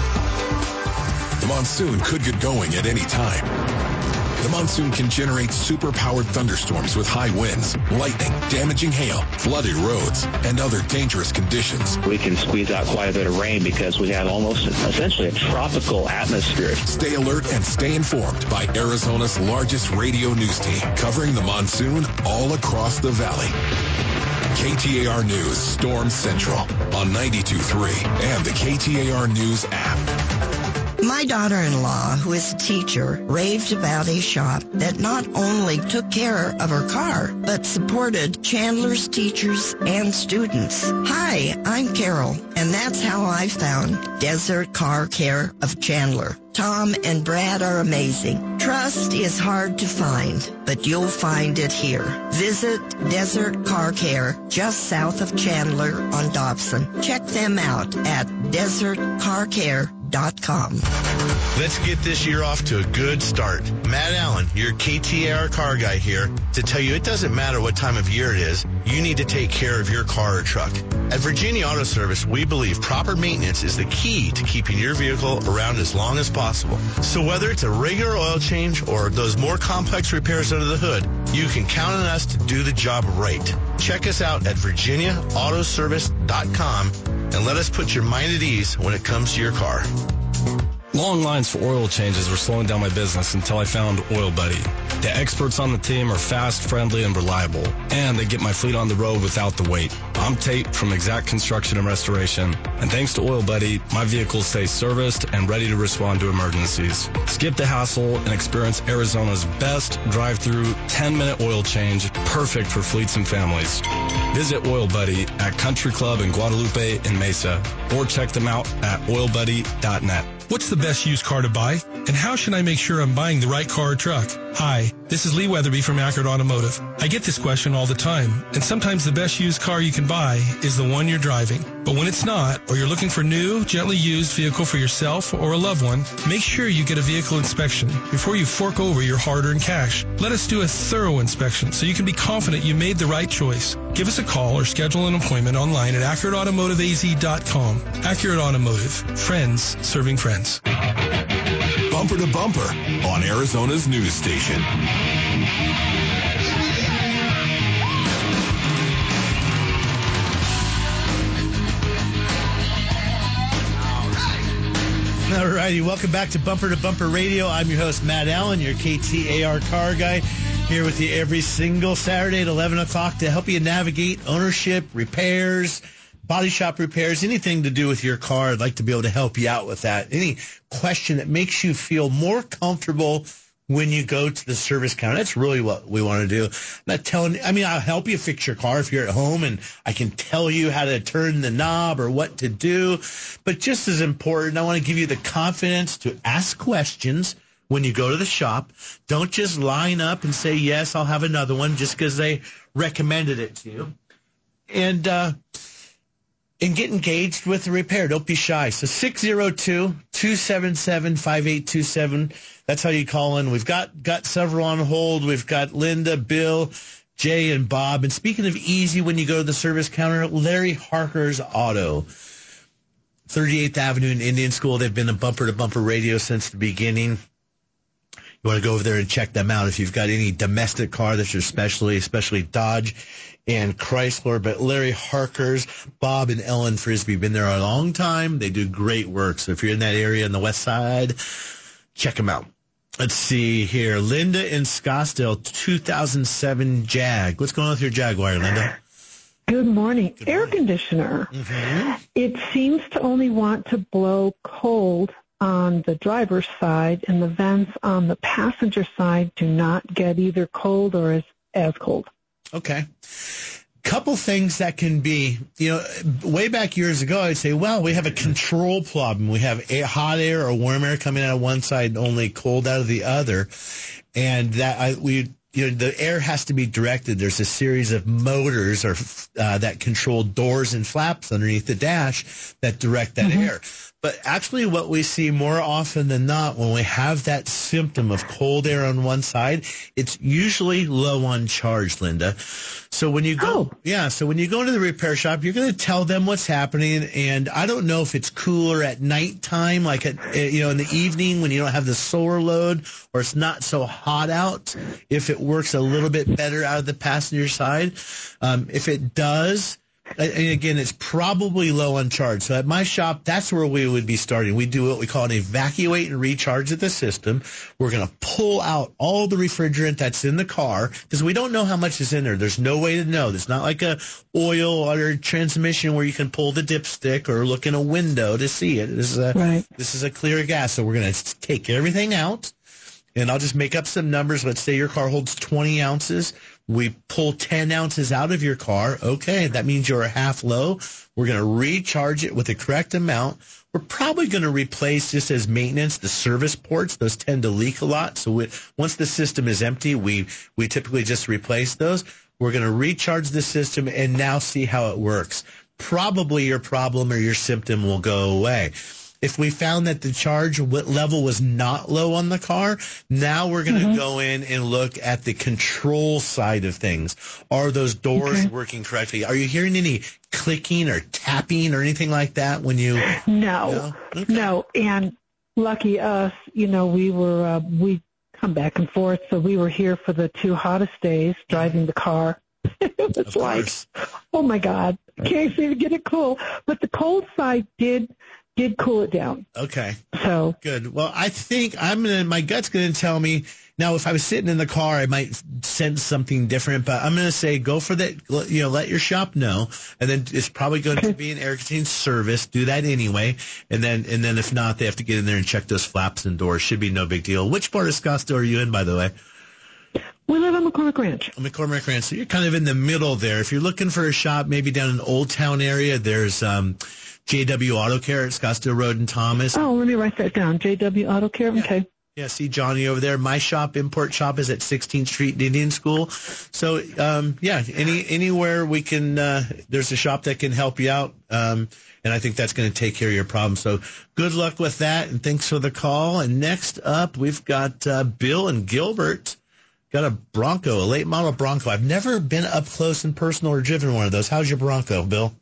The monsoon could get going at any time. The monsoon can generate super-powered thunderstorms with high winds, lightning, damaging hail, flooded roads, and other dangerous conditions. We can squeeze out quite a bit of rain because we have almost essentially a tropical atmosphere. Stay alert and stay informed by Arizona's largest radio news team, covering the monsoon all across the valley. K T A R News Storm Central on ninety-two point three and the K T A R News app. My daughter-in-law, who is a teacher, raved about a shop that not only took care of her car, but supported Chandler's teachers and students. Hi, I'm Carol, and that's how I found Desert Car Care of Chandler. Tom and Brad are amazing. Trust is hard to find, but you'll find it here. Visit Desert Car Care just south of Chandler on Dobson. Check them out at desert car care dot com. Let's get this year off to a good start. Matt Allen, your K T A R car guy here, to tell you it doesn't matter what time of year it is, you need to take care of your car or truck. At Virginia Auto Service, we believe proper maintenance is the key to keeping your vehicle around as long as possible. So whether it's a regular oil change or those more complex repairs under the hood, you can count on us to do the job right. Check us out at virginia auto service dot com and let us put your mind at ease when it comes to your car. Long lines for oil changes were slowing down my business until I found Oil Buddy. The experts on the team are fast, friendly, and reliable, and they get my fleet on the road without the wait. I'm Tate from Exact Construction and Restoration, and thanks to Oil Buddy, my vehicles stay serviced and ready to respond to emergencies. Skip the hassle and experience Arizona's best drive-through ten-minute oil change, perfect for fleets and families. Visit Oil Buddy at Country Club in Guadalupe and Mesa, or check them out at oil buddy dot net. What's the best used car to buy? And how should I make sure I'm buying the right car or truck? Hi, this is Lee Weatherby from Accurate Automotive. I get this question all the time, and sometimes the best used car you can buy is the one you're driving. But when it's not, or you're looking for a new, gently used vehicle for yourself or a loved one, make sure you get a vehicle inspection before you fork over your hard-earned cash. Let us do a thorough inspection so you can be confident you made the right choice. Give us a call or schedule an appointment online at accurate automotive a z dot com. Accurate Automotive. Friends serving friends. Bumper to Bumper on Arizona's news station. All righty, welcome back to Bumper to Bumper Radio. I'm your host, Matt Allen, your K T A R car guy, here with you every single Saturday at eleven o'clock to help you navigate ownership, repairs, body shop repairs, anything to do with your car, I'd like to be able to help you out with that. Any question that makes you feel more comfortable when you go to the service counter. That's really what we want to do. I'm not telling, I mean, I'll help you fix your car if you're at home, and I can tell you how to turn the knob or what to do. But just as important, I want to give you the confidence to ask questions when you go to the shop. Don't just line up and say, yes, I'll have another one just because they recommended it to you. And, uh, and get engaged with the repair. Don't be shy. So six oh two, two seven seven, five eight two seven. That's how you call in. We've got, got several on hold. We've got Linda, Bill, Jay, and Bob. And speaking of easy, when you go to the service counter, Larry Harker's Auto. thirty-eighth Avenue in Indian School. They've been a bumper-to-bumper radio since the beginning. You want to go over there and check them out if you've got any domestic car that's your specialty, especially Dodge and Chrysler. But Larry Harker's, Bob and Ellen Frisbee, been there a long time. They do great work. So if you're in that area on the west side, check them out. Let's see here. Linda in Scottsdale, two thousand seven Jag. What's going on with your Jaguar, Linda? Good morning. Good Air morning. Conditioner. Mm-hmm. It seems to only want to blow cold on the driver's side, and the vents on the passenger side do not get either cold or as, as cold. Okay. Couple things that can be, you know, way back years ago, I'd say, well, we have a control problem. We have a hot air or warm air coming out of one side and only cold out of the other. And that I, we, you know, the air has to be directed. There's a series of motors or uh, that control doors and flaps underneath the dash that direct that mm-hmm. air. But actually what we see more often than not when we have that symptom of cold air on one side, it's usually low on charge, Linda. So when you go, oh. yeah, so when you go into the repair shop, you're going to tell them what's happening. And I don't know if it's cooler at nighttime, like at, you know, in the evening when you don't have the solar load, or it's not so hot out, if it works a little bit better out of the passenger side. Um, if it does, and again, it's probably low on charge. So at my shop, that's where we would be starting. We do what we call an evacuate and recharge of the system. We're going to pull out all the refrigerant that's in the car because we don't know how much is in there. There's no way to know. There's not like a oil or transmission where you can pull the dipstick or look in a window to see it. This is a, right. this is a clear gas. So we're going to take everything out. And I'll just make up some numbers. Let's say your car holds twenty ounces. We pull ten ounces out of your car. Okay, that means you're a half low. We're going to recharge it with the correct amount. We're probably going to replace, just as maintenance, the service ports. Those tend to leak a lot. So we, once the system is empty, we, we typically just replace those. We're going to recharge the system and now see how it works. Probably your problem or your symptom will go away. If we found that the charge level was not low on the car, now we're going to mm-hmm. go in and look at the control side of things. Are those doors okay. working correctly? Are you hearing any clicking or tapping or anything like that when you... No, no. Okay. no. And lucky us, you know, we were, uh, we come back and forth, so we were here for the two hottest days driving the car. It was like, oh my God, can't even get it cool. But the cold side did... did cool it down. Okay. So good. Well, I think I'm gonna. My gut's gonna tell me now. If I was sitting in the car, I might sense something different. But I'm gonna say go for that. You know, let your shop know, and then it's probably going to be an air conditioning service. Do that anyway, and then and then if not, they have to get in there and check those flaps and doors. Should be no big deal. Which part of Scottsdale are you in, by the way? We live on McCormick Ranch. McCormick Ranch. So you're kind of in the middle there. If you're looking for a shop, maybe down in Old Town area, there's um, J W Auto Care at Scottsdale Road and Thomas. Oh, let me write that down. J W Auto Care. Yeah. Okay. Yeah, see Johnny over there. My shop, import shop, is at sixteenth Street in Indian School. So, um, yeah, any anywhere we can, uh, there's a shop that can help you out, um, and I think that's going to take care of your problem. So good luck with that, and thanks for the call. And next up, we've got uh, Bill and Gilbert. Got a Bronco, a late model Bronco. I've never been up close and personal or driven one of those. How's your Bronco, Bill?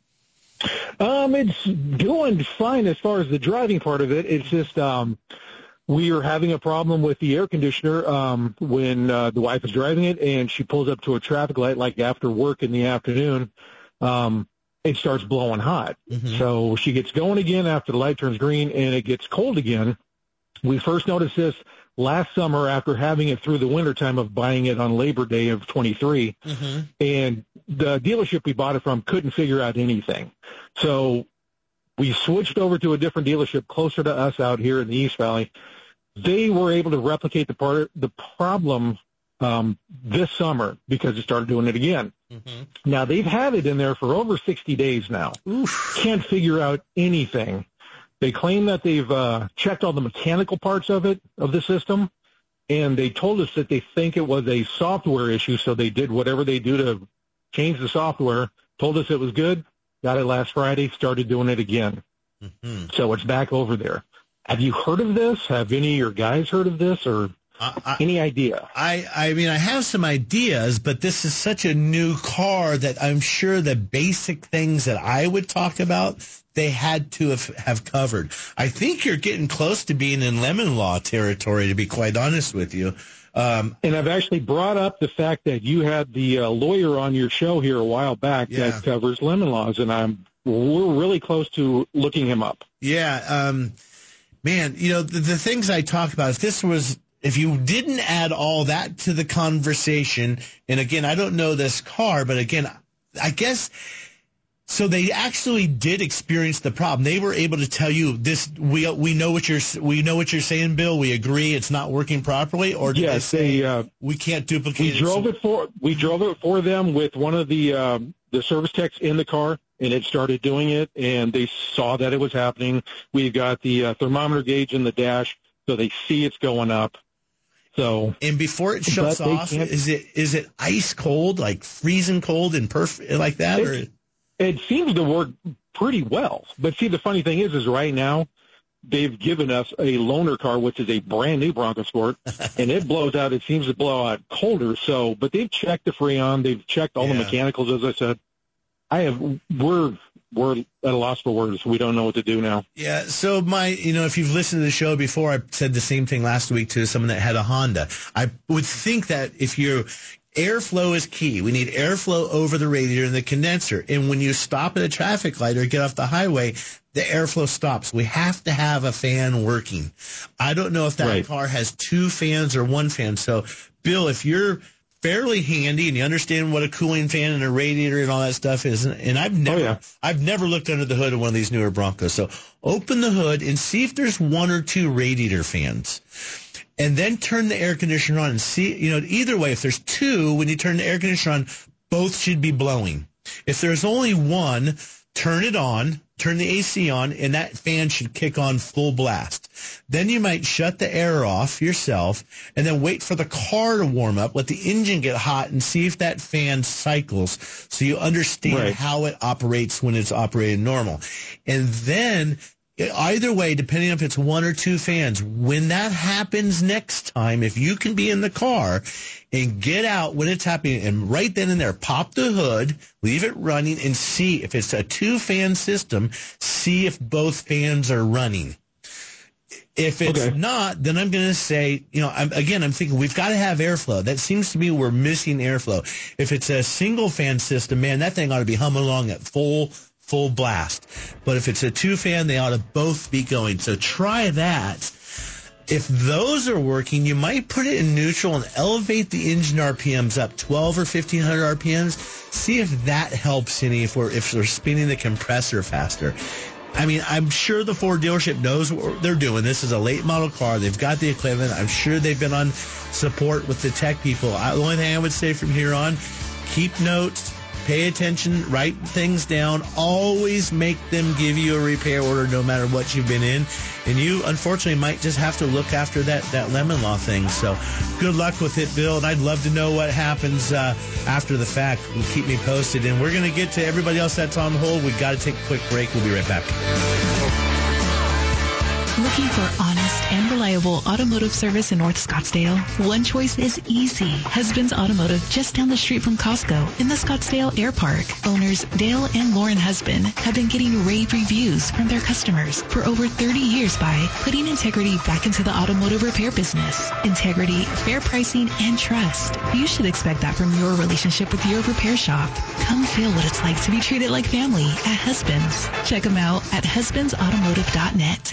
Um, it's going fine as far as the driving part of it. It's just um, we are having a problem with the air conditioner um, when uh, the wife is driving it, and she pulls up to a traffic light, like after work in the afternoon. Um, it starts blowing hot. Mm-hmm. So she gets going again after the light turns green, and it gets cold again. We first noticed this last summer after having it through the wintertime of buying it on Labor Day of twenty-three, mm-hmm. and the dealership we bought it from couldn't figure out anything. So we switched over to a different dealership closer to us out here in the East Valley. They were able to replicate the part, the problem um, this summer because they started doing it again. Mm-hmm. Now, they've had it in there for over sixty days now. Oof. Can't figure out anything. They claim that they've uh, checked all the mechanical parts of it, of the system, and they told us that they think it was a software issue, so they did whatever they do to change the software, told us it was good, got it last Friday, started doing it again. Mm-hmm. So it's back over there. Have you heard of this? Have any of your guys heard of this, or I, any idea? I, I mean, I have some ideas, but this is such a new car that I'm sure the basic things that I would talk about, they had to have, have covered. I think you're getting close to being in lemon law territory, to be quite honest with you. Um, and I've actually brought up the fact that you had the uh, lawyer on your show here a while back yeah. that covers lemon laws, and I'm we're really close to looking him up. Yeah, um, man, you know, the, the things I talk about, if this was, if you didn't add all that to the conversation, and again, I don't know this car, but again, I guess, so they actually did experience the problem. They were able to tell you this, we we know what you're, we know what you're saying, Bill, we agree it's not working properly, or did yes, they say, they, uh, we can't duplicate we it? Drove it for, we drove it for them with one of the, uh, the service techs in the car, and it started doing it, and they saw that it was happening. We've got the uh, thermometer gauge in the dash, so they see it's going up. So, and before it shuts off, is it is it ice cold, like freezing cold and perfect like that? Or it, it seems to work pretty well. But see, the funny thing is, is right now they've given us a loaner car, which is a brand new Bronco Sport, and it blows out. It seems to blow out colder. So, but they've checked the Freon, they've checked all yeah. the mechanicals, as I said. I have we're we're at a loss for words. We don't know what to do now. Yeah. So my, you know, if you've listened to the show before, I said the same thing last week to someone that had a Honda. I would think that if you airflow is key. We need airflow over the radiator and the condenser. And when you stop at a traffic light or get off the highway, the airflow stops. We have to have a fan working. I don't know if that right. car has two fans or one fan. So, Bill, if you're fairly handy and you understand what a cooling fan and a radiator and all that stuff is, and I've never, oh, yeah. I've never looked under the hood of one of these newer Broncos. So open the hood and see if there's one or two radiator fans, and then turn the air conditioner on and see. You know, either way, if there's two, when you turn the air conditioner on, both should be blowing. If there's only one, turn it on. Turn the A C on, and that fan should kick on full blast. Then you might shut the air off yourself and then wait for the car to warm up, let the engine get hot, and see if that fan cycles so you understand right. how it operates when it's operating normal. And then either way, depending on if it's one or two fans, when that happens next time, if you can be in the car and get out when it's happening and right then and there, pop the hood, leave it running, and see if it's a two-fan system, see if both fans are running. If it's okay. not, then I'm going to say, you know, I'm, again, I'm thinking we've got to have airflow. That seems to me we're missing airflow. If it's a single-fan system, man, that thing ought to be humming along at full full blast. But if it's a two-fan, they ought to both be going. So try that. If those are working, you might put it in neutral and elevate the engine R P Ms up twelve or fifteen hundred R P Ms. See if that helps any, if we're, if we're spinning the compressor faster. I mean, I'm sure the Ford dealership knows what they're doing. This is a late model car. They've got the equipment. I'm sure they've been on support with the tech people. I, the only thing I would say from here on, keep notes. Pay attention, write things down, always make them give you a repair order no matter what you've been in. And you, unfortunately, might just have to look after that, that lemon law thing. So good luck with it, Bill. And I'd love to know what happens uh, after the fact. Keep me posted. And we're going to get to everybody else that's on hold. We've got to take a quick break. We'll be right back. Looking for honest and reliable automotive service in North Scottsdale? One choice is easy. Husbands Automotive, just down the street from Costco in the Scottsdale Air Park. Owners Dale and Lauren Husband have been getting rave reviews from their customers for over thirty years by putting integrity back into the automotive repair business. Integrity, fair pricing, and trust. You should expect that from your relationship with your repair shop. Come feel what it's like to be treated like family at Husbands. Check them out at husbands automotive dot net today.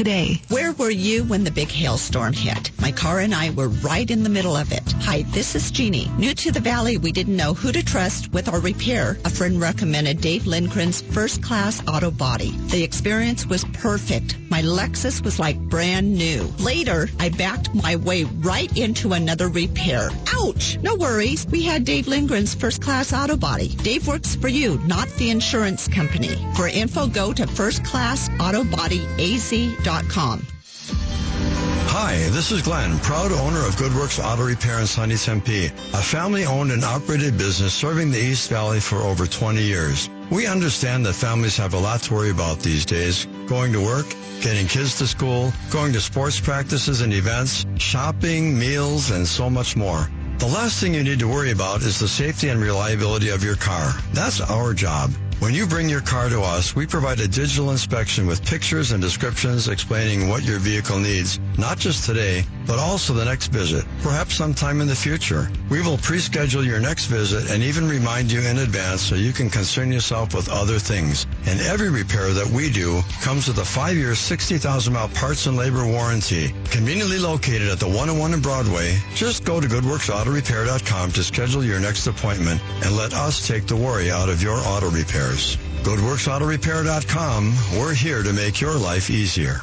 Where were you when the big hailstorm hit? My car and I were right in the middle of it. Hi, this is Jeannie. New to the Valley, we didn't know who to trust with our repair. A friend recommended Dave Lindgren's First Class Auto Body. The experience was perfect. My Lexus was like brand new. Later, I backed my way right into another repair. Ouch! No worries. We had Dave Lindgren's First Class Auto Body. Dave works for you, not the insurance company. For info, go to first class auto body a z dot com. Hi, this is Glenn, proud owner of Goodworks Auto Repair in Sunny Tempe, a family-owned and operated business serving the East Valley for over twenty years. We understand that families have a lot to worry about these days, going to work, getting kids to school, going to sports practices and events, shopping, meals, and so much more. The last thing you need to worry about is the safety and reliability of your car. That's our job. When you bring your car to us, we provide a digital inspection with pictures and descriptions explaining what your vehicle needs, not just today, but also the next visit, perhaps sometime in the future. We will pre-schedule your next visit and even remind you in advance so you can concern yourself with other things. And every repair that we do comes with a five-year, sixty thousand mile parts and labor warranty. Conveniently located at the one oh one in Broadway, just go to goodworks auto repair dot com to schedule your next appointment and let us take the worry out of your auto repairs. goodworks auto repair dot com. We're here to make your life easier.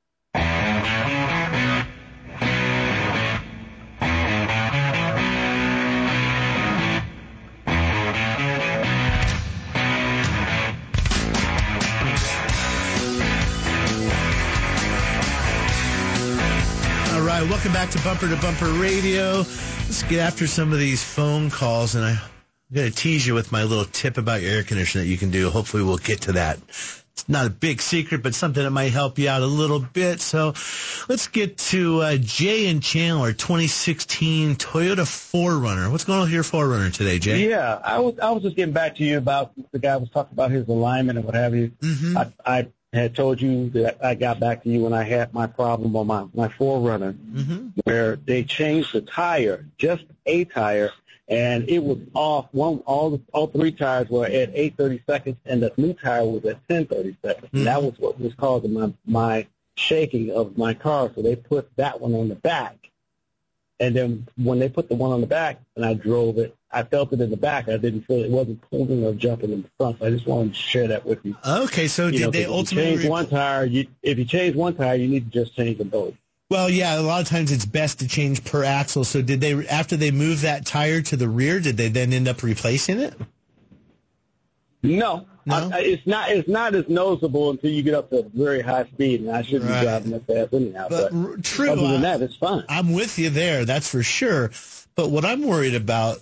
All right, welcome back to Bumper to Bumper Radio. Let's get after some of these phone calls, and I I'm going to tease you with my little tip about your air conditioner that you can do. Hopefully we'll get to that. It's not a big secret, but something that might help you out a little bit. So let's get to uh, Jay and Chandler, twenty sixteen Toyota four runner. What's going on with your four runner today, Jay? Yeah, I was I was just getting back to you about the guy was talking about his alignment and what have you. Mm-hmm. I, I had told you that I got back to you when I had my problem on my, my four runner, mm-hmm. where they changed the tire, just a tire, and it was off. One, all the, all three tires were at eight thirty seconds, and the new tire was at ten thirty seconds. Mm-hmm. And that was what was causing my my shaking of my car. So they put that one on the back, and then when they put the one on the back, and I drove it, I felt it in the back. I didn't feel it. It wasn't pulling or jumping in the front. So I just wanted to share that with you. Okay, so you did know, they if ultimately you change one tire? You, if you change one tire, you need to just change them both. Well, yeah, a lot of times it's best to change per axle. So did they, after they moved that tire to the rear, did they then end up replacing it? No, no? I, it's not. It's not as noticeable until you get up to very high speed, and I shouldn't Right. be driving that fast anyhow. But, But, r- true, other than I- that, it's fine. I'm with you there, that's for sure. But what I'm worried about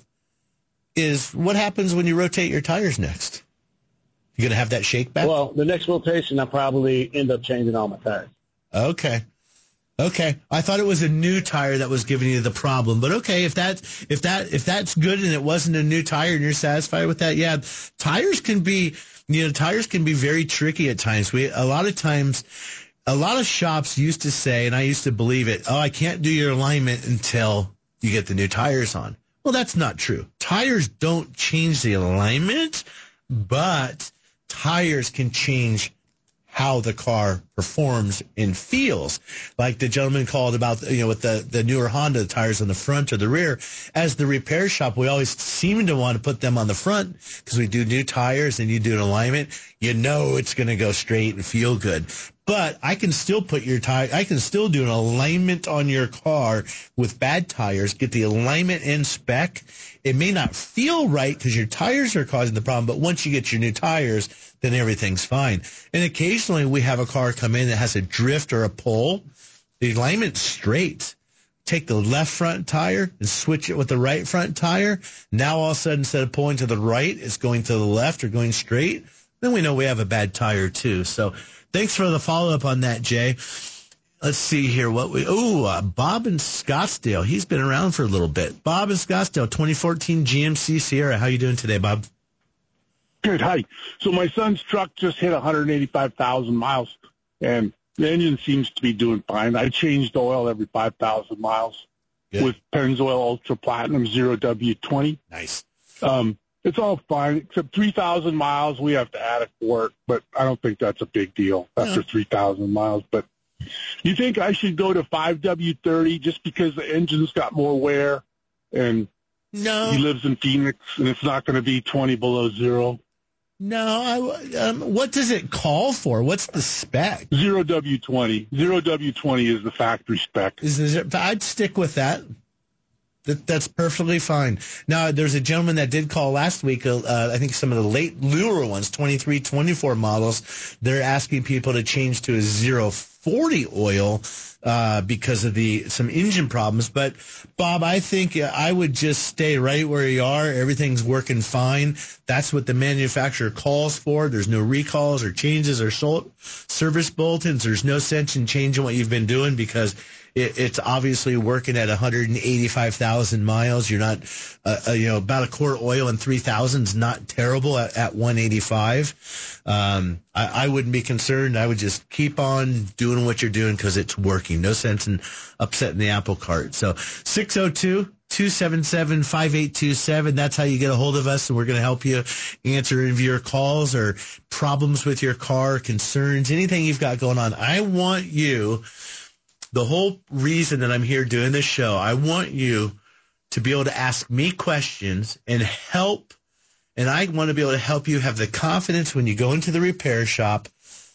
is what happens when you rotate your tires next. You going to have that shake back? Well, the next rotation, I probably end up changing all my tires. Okay. Okay. I thought it was a new tire that was giving you the problem, but okay, if that if that if that's good and it wasn't a new tire and you're satisfied with that, yeah, tires can be, you know, tires can be very tricky at times. We a lot of times a lot of shops used to say, and I used to believe it, oh, I can't do your alignment until you get the new tires on. Well, that's not true. Tires don't change the alignment, but tires can change how the car performs and feels. Like the gentleman called about, you know, with the, the newer Honda the tires on the front or the rear. As the repair shop, we always seem to want to put them on the front because we do new tires and you do an alignment. You know it's going to go straight and feel good. But I can still put your tire, I can still do an alignment on your car with bad tires, get the alignment in spec. It may not feel right because your tires are causing the problem, but once you get your new tires, then everything's fine. And occasionally we have a car come in that has a drift or a pull. The alignment's straight. Take the left front tire and switch it with the right front tire. Now all of a sudden, instead of pulling to the right, it's going to the left or going straight. Then we know we have a bad tire too. So thanks for the follow-up on that, Jay. Let's see here what we. Oh, uh, Bob in Scottsdale. He's been around for a little bit. Bob in Scottsdale, twenty fourteen G M C Sierra. How you doing today, Bob? Good. Hi. So my son's truck just hit one hundred eighty-five thousand miles, and the engine seems to be doing fine. I changed oil every five thousand miles Good. with Pennzoil Ultra Platinum zero W twenty. Nice. Um, it's all fine, except three thousand miles, we have to add it for it, but I don't think that's a big deal after Yeah. three thousand miles. But You think I should go to five W thirty just because the engine's got more wear, and no, he lives in Phoenix, and it's not going to be twenty below zero? No, I, um, what does it call for? What's the spec? Zero W twenty. Zero W twenty is the factory spec. Is, is it, I'd stick with that. That, that's perfectly fine. Now, there's a gentleman that did call last week. Uh, I think some of the late newer ones, twenty-three, twenty-four models, they're asking people to change to a zero forty oil uh, because of the some engine problems. But, Bob, I think I would just stay right where you are. Everything's working fine. That's what the manufacturer calls for. There's no recalls or changes or sol- service bulletins. There's no sense in changing what you've been doing because it, it's obviously working at one hundred eighty-five thousand miles. You're not, uh, uh, you know, about a quart oil and three thousand is not terrible at, at one eighty-five. Um, I, I wouldn't be concerned. I would just keep on doing what you're doing because it's working. No sense in upsetting the apple cart. So six oh two, two seven seven, five eight two seven. That's how you get a hold of us, and we're going to help you answer any of your calls or problems with your car, concerns, anything you've got going on. I want you, the whole reason that I'm here doing this show, I want you to be able to ask me questions and help, and I want to be able to help you have the confidence when you go into the repair shop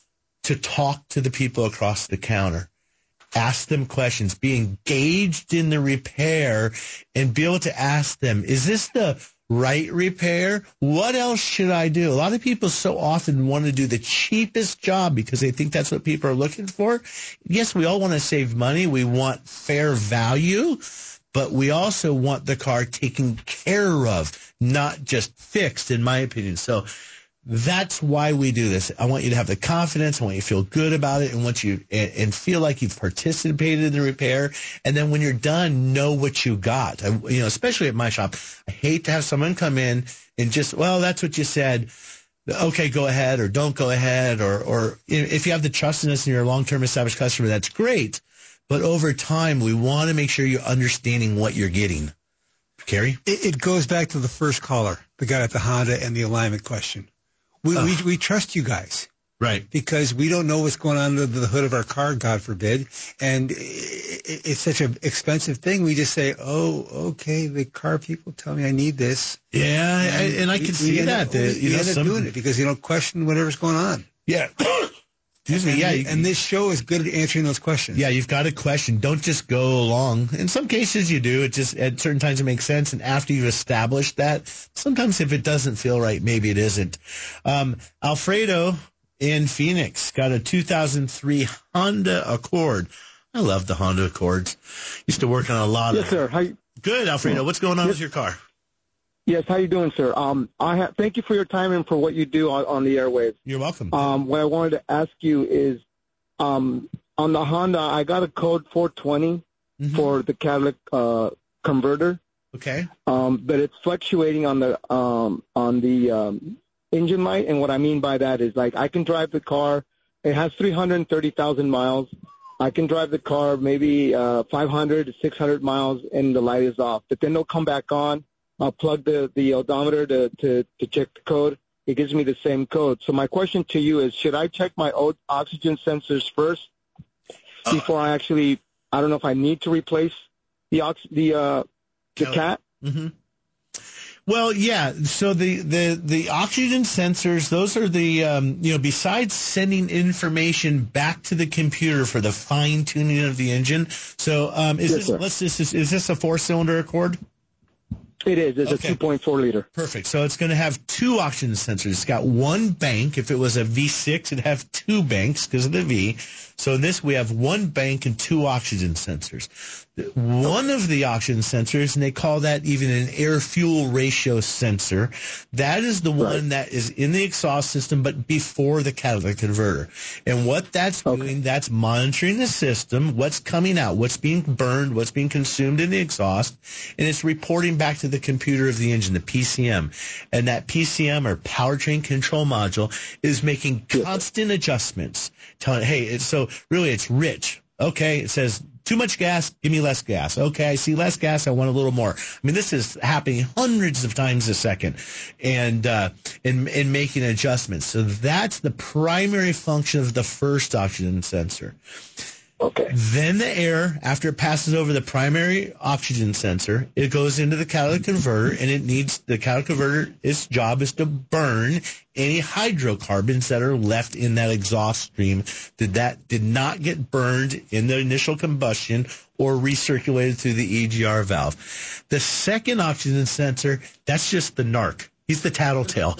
to talk to the people across the counter. Ask them questions, be engaged in the repair, and be able to ask them, is this the right repair? What else should I do? A lot of people so often want to do the cheapest job because they think that's what people are looking for. Yes, we all want to save money. We want fair value, but we also want the car taken care of, not just fixed, in my opinion. So that's why we do this. I want you to have the confidence. I want you to feel good about it and want you and, and feel like you've participated in the repair. And then when you're done, know what you got. I, you know, especially at my shop, I hate to have someone come in and just, well, that's what you said. Okay, go ahead, or don't go ahead, or or if you have the trust in us and you're a long-term established customer, that's great. But over time, we want to make sure you're understanding what you're getting. Kerry? It, it goes back to the first caller, the guy at the Honda and the alignment question. We, oh. we we trust you guys. Right. Because we don't know what's going on under the hood of our car, God forbid. And it, it's such an expensive thing. We just say, oh, okay, the car people tell me I need this. Yeah, and, I, and I can see that. Up, we, you we know, end up some... doing it because you don't question whatever's going on. Yeah. Excuse me, and, yeah. You, and this show is good at answering those questions. Yeah, you've got a question. Don't just go along. In some cases you do. It just, at certain times it makes sense. And after you've established that, sometimes if it doesn't feel right, maybe it isn't. Um, Alfredo in Phoenix got a two thousand three Honda Accord. I love the Honda Accords. Used to work on a lot yes, of Yes, sir. How you... Good, Alfredo. What's going on yes. with your car? Yes, how you doing, sir? Um, I ha- thank you for your time and for what you do on, on the airwaves. You're welcome. Um, what I wanted to ask you is, um, on the Honda, I got a code four twenty mm-hmm. for the catalytic uh, converter. Okay. Um, but it's fluctuating on the um, on the um, engine light, and what I mean by that is, like, I can drive the car. It has three hundred thirty thousand miles. I can drive the car maybe uh, five hundred to six hundred miles, and the light is off. But then they'll come back on. I'll plug the, the odometer to, to, to check the code. It gives me the same code. So my question to you is, should I check my o- oxygen sensors first before I actually, I don't know if I need to replace the ox- the uh, the cat? Mm-hmm. Well, yeah. So the, the, the oxygen sensors, those are the, um, you know, besides sending information back to the computer for the fine tuning of the engine. So um, is yes, this, sir. let's this is, is this a four cylinder Accord? It is. It's okay. A two point four liter. Perfect. So it's going to have two oxygen sensors. It's got one bank. If it was a V six, it'd have two banks because of the V. So in this, we have one bank and two oxygen sensors. One of the oxygen sensors, and they call that even an air-fuel ratio sensor, that is the one right. that is in the exhaust system but before the catalytic converter. And what that's okay. doing, that's monitoring the system, what's coming out, what's being burned, what's being consumed in the exhaust, and it's reporting back to the computer of the engine, the P C M. And that P C M, or powertrain control module, is making constant adjustments, telling, hey, it's, so really it's rich. Okay, it says too much gas, give me less gas. Okay, I see less gas, I want a little more. I mean, this is happening hundreds of times a second, and uh, and, and making adjustments. So that's the primary function of the first oxygen sensor. Okay. Then the air, after it passes over the primary oxygen sensor, it goes into the catalytic converter, and it needs the catalytic converter. Its job is to burn any hydrocarbons that are left in that exhaust stream that that did not get burned in the initial combustion or recirculated through the E G R valve. The second oxygen sensor, that's just the narc. He's the tattletale.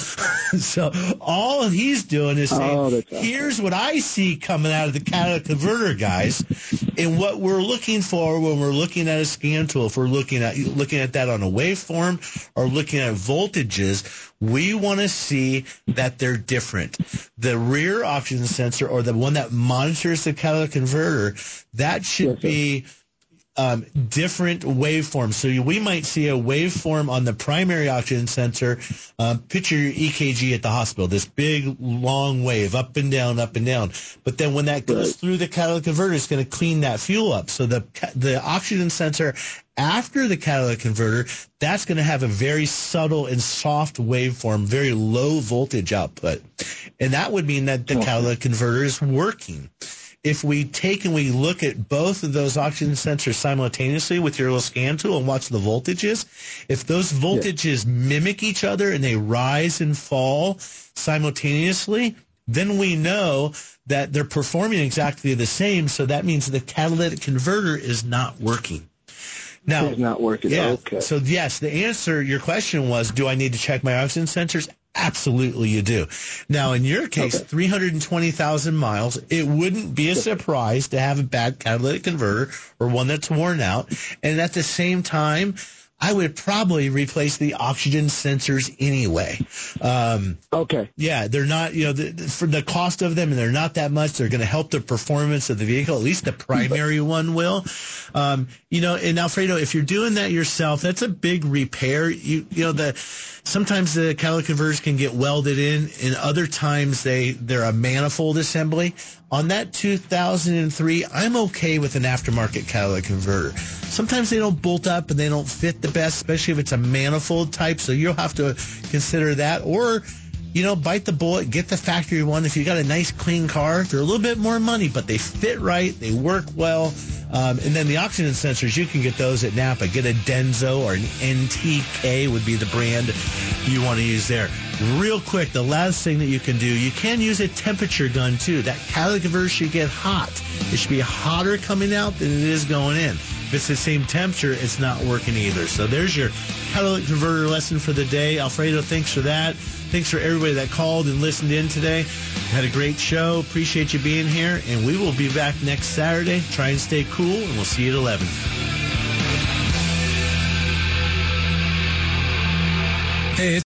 So all he's doing is saying, oh, here's what I see coming out of the catalytic converter, guys. And what we're looking for when we're looking at a scan tool, if we're looking at looking at that on a waveform or looking at voltages, we want to see that they're different. The rear oxygen sensor, or the one that monitors the catalytic converter, that should yes, be Um, different waveforms. So we might see a waveform on the primary oxygen sensor. Uh, picture your E K G at the hospital, this big, long wave, up and down, up and down. But then when that goes through the catalytic converter, it's going to clean that fuel up. So the the oxygen sensor after the catalytic converter, that's going to have a very subtle and soft waveform, very low voltage output. And that would mean that the catalytic converter is working. If we take and we look at both of those oxygen sensors simultaneously with your little scan tool and watch the voltages, if those voltages yeah. mimic each other and they rise and fall simultaneously, then we know that they're performing exactly the same. So that means the catalytic converter is not working. Now, it's not working. Yeah. Okay. So yes, the answer, your question was, do I need to check my oxygen sensors? Absolutely you do. Now, in your case, okay. three hundred twenty thousand miles, it wouldn't be a surprise to have a bad catalytic converter or one that's worn out. And at the same time, I would probably replace the oxygen sensors anyway. Um, okay. Yeah, they're not, you know, the, for the cost of them, and they're not that much. They're going to help the performance of the vehicle. At least the primary one will. Um, you know, and Alfredo, if you're doing that yourself, that's a big repair. You, you know, the sometimes the catalytic converters can get welded in, and other times they they're a manifold assembly. On that two thousand three, I'm okay with an aftermarket catalytic converter. Sometimes they don't bolt up and they don't fit the best, especially if it's a manifold type, so you'll have to consider that. Or, you know, bite the bullet, get the factory one. If you got a nice, clean car, they're a little bit more money, but they fit right, they work well. Um, and then the oxygen sensors, you can get those at Napa. Get a Denso or an N T K would be the brand you want to use there. Real quick, the last thing that you can do, you can use a temperature gun too. That catalytic converter should get hot. It should be hotter coming out than it is going in. If it's the same temperature, it's not working either. So there's your catalytic converter lesson for the day. Alfredo, thanks for that. Thanks for everybody that called and listened in today. Had a great show. Appreciate you being here. And we will be back next Saturday. Try and stay cool, and we'll see you at eleven. Hey,